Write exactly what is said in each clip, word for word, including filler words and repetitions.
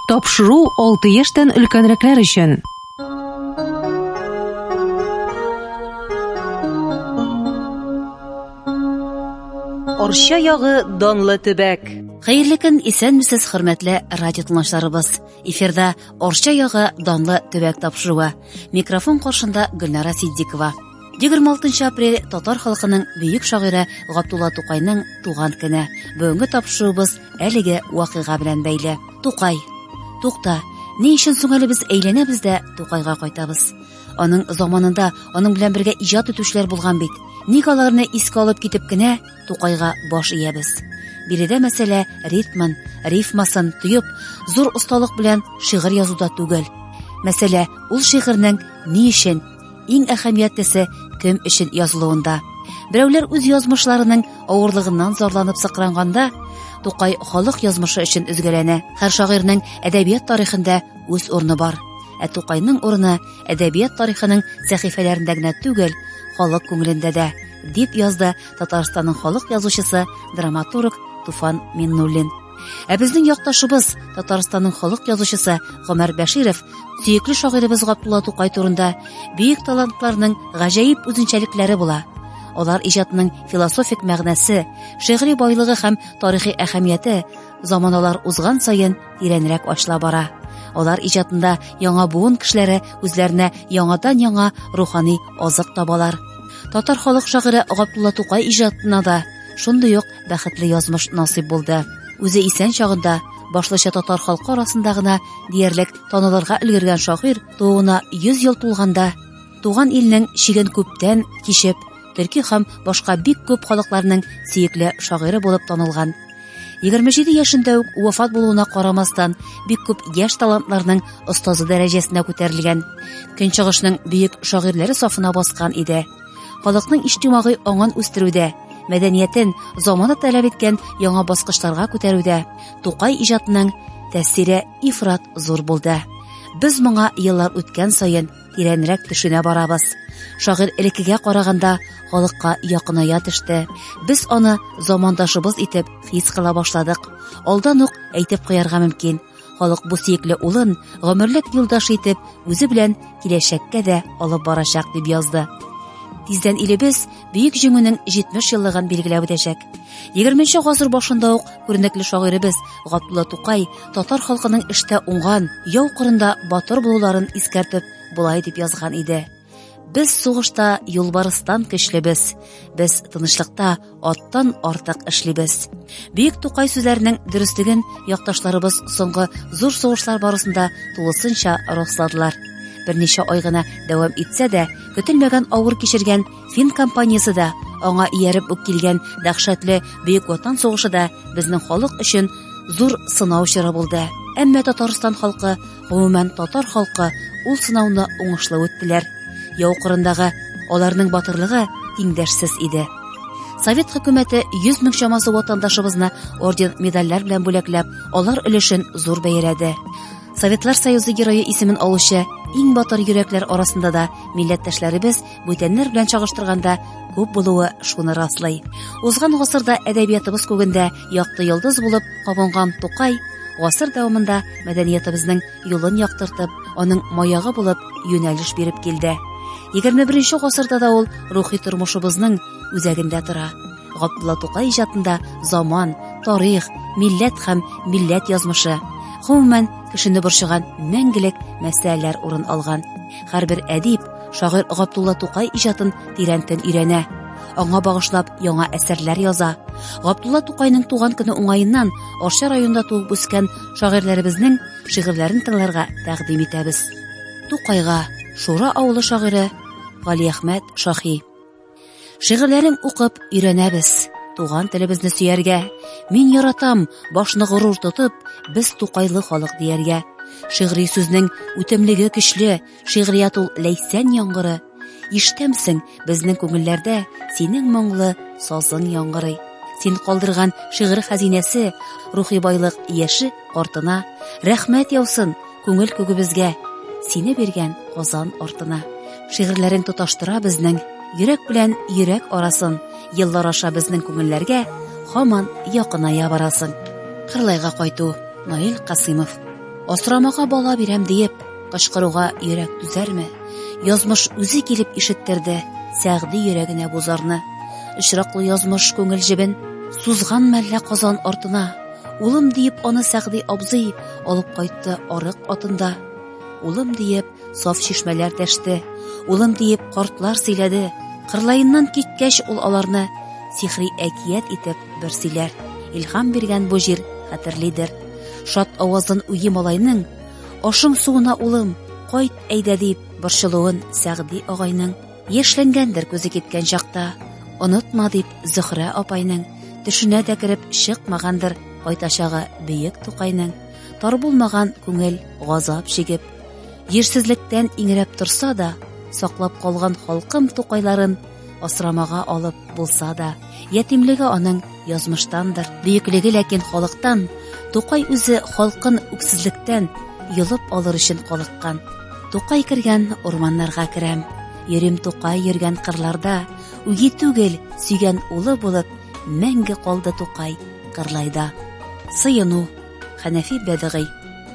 Тапшыру алты яшьтән өлкәнрәкләр өчен. Арча ягы данлы төбәк. Хәерле көн, исәнмесез, хөрмәтле радио тыңлаучыларыбыз. Эфирда Арча ягы данлы төбәк тапшыруы. Микрофон каршында Гөлнара Сиддикова. егерме алтынчы апрель татар халкының бөек шагыйре Габдулла Тукайның туган көне. Бүгенге тапшыруыбыз әлеге вакыйга белән бәйле. Тукай. Тукта, ни өчен соң әле без әйләнәбез дә Тукайга кайтабыз? Аның заманында аның белән бергә иҗат итүчеләр булган бит. Ник аларны искә алып китеп кенә Тукайга баш иябез? Биредә мәсьәлә ритмын, рифмасын тоеп, зур осталык белән шигырь язуда түгел. Мәсьәлә ул шигырьнең ни өчен, иң әһәмиятлесе кем өчен язылуында. Берәүләр үз язмышларының авырлыгыннан зарланып сыкранганда, Тукай халык язмышы өчен üzгәләнә. Һәр шагыйрьнең әдәбият тарихында үз урыны бар. Ә Тукайның урыны әдәбият тарихының сәхифәләрендә генә түгел, халык күңелендә дә, дип язды Татарстанның халык язучысы, драматург Туфан Миннуллин. Ә безнең якташыбыз, Татарстанның халык язучысы Гомәр Бәширов, сөекле шагыйребез Габдулла Тукай турында бөек талантларның гаҗәеп үзенчәлекләре була. Алар иҗатының философик мәгънәсе, шигъри байлыгы һәм тарихи әһәмияте заманалар узган саен тирәнрәк ачыла бара. Алар иҗатында яңа буын кешеләре үзләренә яңадан-яңа рухани азык табалар. Татар халык шагыйре Габдулла Тукай иҗатына да шундый ук бәхетле язмыш насыйп булды. Үзе исән чагында башлыча татар халкы арасында гына диярлек танылырга өлгергән шагыйрь тууына йөз ел тулганда туган илнең чиген күптән кичеп, төрки һәм башка бик күп халыкларның сөекле шагыйре булып танылган. егерме җиде яшендә үк вафат булуына карамастан, бик күп яшь талантларның остазы дәрәҗәсенә күтәрелгән. Көнчыгышның бөек шагыйрьләре сафына баскан иде. Халыкның иҗтимагый аңын үстерүдә, мәдәниятен заманы таләп иткән яңа баскычларга күтәрүдә Тукай иҗатының тәэсире ифрат зур булды. Без моңа еллар үткән саен тирәнрәк төшенә барабыз. Шагыйрь элеккегә караганда халыкка якыная төште. Без аны замандашыбыз итеп хис кыла башладык. Алдан ук әйтеп куярга мөмкин. Халык бу сөекле улын гомерлек юлдаш итеп үзе белән киләчәккә дә алып барачак дип язды. Тиздән илебез бөек җиңүнең җитмеш еллыгын билгеләп үтәчәк. егерменче гасыр башында ук күренекле шагыйребез Габдулла Тукай татар халкының эштә уңган, яу кырында батыр булуларын искәртеп булай дип язган иде. Без сугышта юлбарыстан көчлебез, без тынычлыкта аттан артык эшлибез. Бөек Тукай сүзләренең дөрестлеген якташларыбыз соңгы зур сугышлар барысында тулысынча расладылар. Берничә ай гына дәвам итсә дә, көтелмәгән авыр кичергән Фин компаниясе да, аңа ияреп үк килгән дәһшәтле бөек ватан сугышы да безнең халык өчен зур сынау чоры булды. Әмма Татарстан халкы, гомумән татар халкы ул сынауны уңышлы үттеләр. Яу кырындагы аларның батырлыгы тиңдәшсез иде. Совет хөкүмәте йөз мең чамасы ватандашыбызны орден-медальләр белән бүләкләп, алар өлешен зур бәяләде. Советлар Союзы герое исемен алучы иң батыр йөрәкләр арасында да милләттәшләребез бүтәннәр белән чагыштырганда күп булуы шуны раслый. Узган гасырда әдәбиятыбыз күгендә якты йолдыз булып кабынган Тукай гасыр дәвамында мәдәниятебезнең юлын яктыртып, аның маягы булып юнәлеш биреп килде. егерме беренче гасырда да ул рухи тормышыбызның үзәгендә тора. Габдулла Тукай иҗатында заман, тарих, милләт һәм милләт язмышы, гомумән кешене борчыган мәңгелек мәсьәләләр урын алган. Һәрбер әдип, шагыйрь Габдулла Тукай иҗатын тирәнтен өйрәнә. Аңа багышлап яңа әсәрләр яза. Габдулла Тукайның туган көне уңаеннан Арча районында туып үскән шагыйрьләребезнең шигырьләрен тыңларга тәкъдим итәбез. Тукайга Шура авылы шагыйре Галиәхмәт Шаһи. Шигырьләрен укып өйрәнәбез. Туган телебезне сөяргә. Мин яратам, башны горур тотып, без Тукайлы халык дияргә. Шигъри сүзнең үтемлеге көчле, шигърият ул ләйсән яңгыры. Ишетәмсең безнең күңелләрдә синең моңлы сазың яңгырый. Син калдырган шигъри хәзинәсе, рухи байлык яше артына. Рәхмәт яусын күңел күгебезгә, сине биргән Казан артына. Шигырьләрен тоташтыра безнең йөрәк белән йөрәк арасын, еллар аша безнең күңелләргә һаман якыная барасың. Кырлайга кайту. Наил Касыймов. Асрамага бала бирәм диеп, кычкыруга йөрәк түзәрме? Язмыш үзе килеп ишеттерде Сәгъди йөрәгенә бузарны. Очраклы язмыш күңел җебен сузган мәллә казан артына. Улым диеп аны Сәгъди абзый алып кайтты арык атында. Улым диеп саф чишмәләр дәште. Улым диеп картлар сөйләде. Кырлайыннан киткәч ул аларны сихри әкият итеп бер сөйләр. Илһам биргән бу җир хәтерлидер. Шат авазын уй малайның, ашың суына улым, кайт әйдә дип борчылуын Сәгъди агайның. Яшьләнгәндер күзе киткән чакта, онытма дип Зөһрә апайның. Төшенә дә кереп чыкмагандыр кайтачагы бөек Тукайның. Тар булмаган күңел газап чигеп, җирсезлектән иңрәп торса да, саклап калган халкым Тукайларын асрамага алып булса да, ятимлеге аның язмыштандыр. Бөеклеге ләкин халыктан, Тукай үзе халкын үксезлектән йылып алыр өчен калыккан. Тукай кергән урманнарга керәм. Йөрим Тукай йөргән кырларда, үги түгел сөйгән улы булып, мәңге калды Тукай кырлайда. Сыйыну. Хәнәфи Бәдыгый.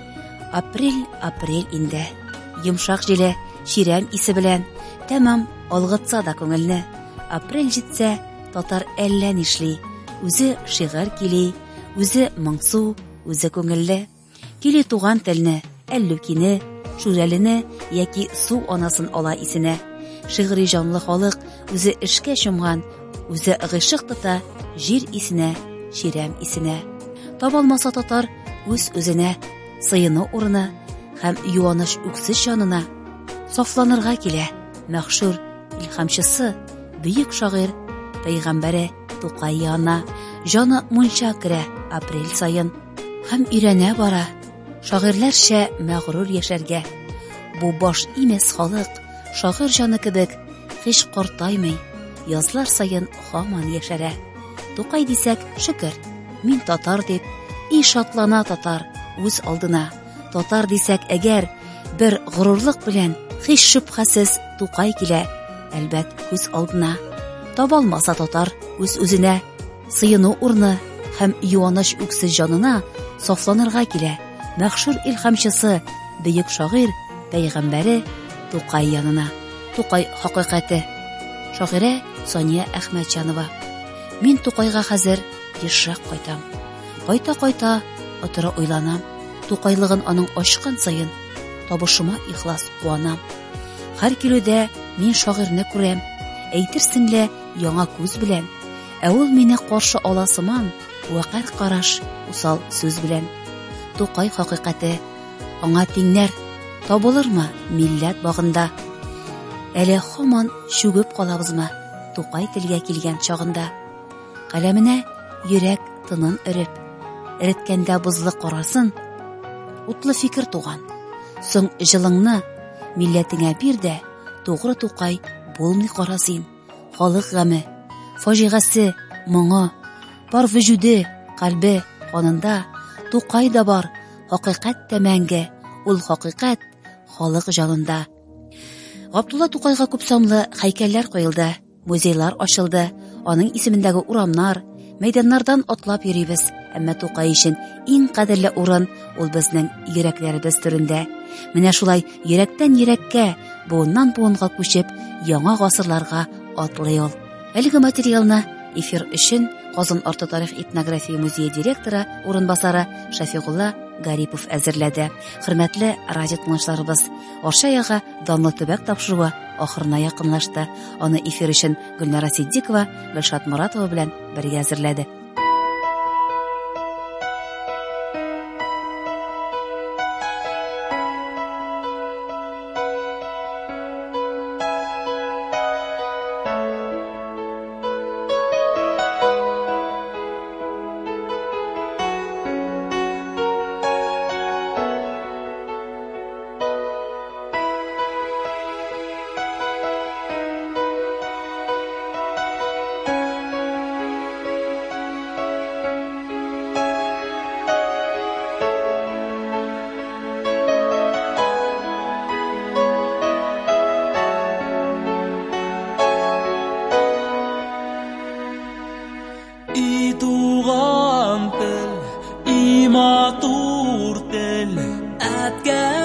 Апрель, апрель инде. Йомшак җиле ширәм исе белән тәмам алгытса да күңелне. Апрель җитсә, татар әллә нишли. Үзе шигырь кили, үзе моңсу, үзе күңелле. Кили туган телне, әллүкине, шүрәлене яки су анасын ала исенә. Шигъри җанлы халык үзе эшкә чумган, үзе гыйшык тота җир исенә, ширәм исенә. Табалмаса татар үз үзенә сыйыну урыны һәм юаныч үксез җанына сафланырга килә. Мәхшур илһамчысы, бөек шагыйрь, пәйгамбәре Тукай янына җаны мунча керә апрель саен һәм өйрәнә бара шагыйрьләрчә мәгърур яшәргә. Бу баш имәс халык шагыйрь җаны кебек һич картаймый, язлар саен һаман яшәрә. Тукай дисәк, шөкер, мин татар дип, и шатлана татар үз алдына. Татар дисәк әгәр, бер горурлык белән, һич шөбһәсез Тукай килә, әлбәт күз алдына. Табалмаса татар үз үзенә сыйыну урны һәм юаныч үксез җанына сафланырга килә. Мәхшур илһамчысы, бөек шагыйрь, пәйгамбәре Тукай янына. Тукай хакыйкате. Шагыйрә Сания Әхмәтҗанова. Мин Тукайга хәзер ешрак кайтам. Кайта-кайта отыра уйланам. Тукайлыгын аның ачкан саен табышыма ихлас куанам. Һәр килүдә мин шагыйрьне күрәм, әйтерсең лә яңа күз белән. Ә ул мине каршы аласыман, вакыт караш, усал сүз белән. Тукай хакыйкате, аңа тиңнәр табылырмы милләт багында? Әле һаман шүгеп калабызмы Тукай телгә килгән чагында? Каләменә йөрәк тынын өреп, эреткәндә бузлы карасын, утлы фикер туган. Соң җылыңны милләтеңә бир дә, тугры Тукай булмый карасин. Халык гаме, фаҗигасы, моңы, бар вөҗүде, калбе, канында Тукай да бар, хакыйкать тә мәңге, ул хакыйкать халык җанында. Габдулла Тукайга күпсанлы һәйкәлләр куелды, музейлар ачылды, аның исемендәге урамнар, мәйданнардан атлап йөрибез. Әмма Тукай өчен иң кадерле урын ул безнең йөрәкләребез түрендә. Менә шулай йөрәктән йөрәккә, буыннан буынга күчеп, яңа гасырларга атлый ул. Әлеге материалны эфир өчен Казан арты тарих этнография музее директоры, урынбасары Шафигулла Гарипов әзерләде. Хөрмәтле радио тыңлаучыларыбыз, Арча ягы данлы төбәк тапшыруы ахырына якынлашты. Аны эфир өчен Гөлнара Сиддикова, Гөлшат Моратова белән бергә әзерләде. хәсрәткә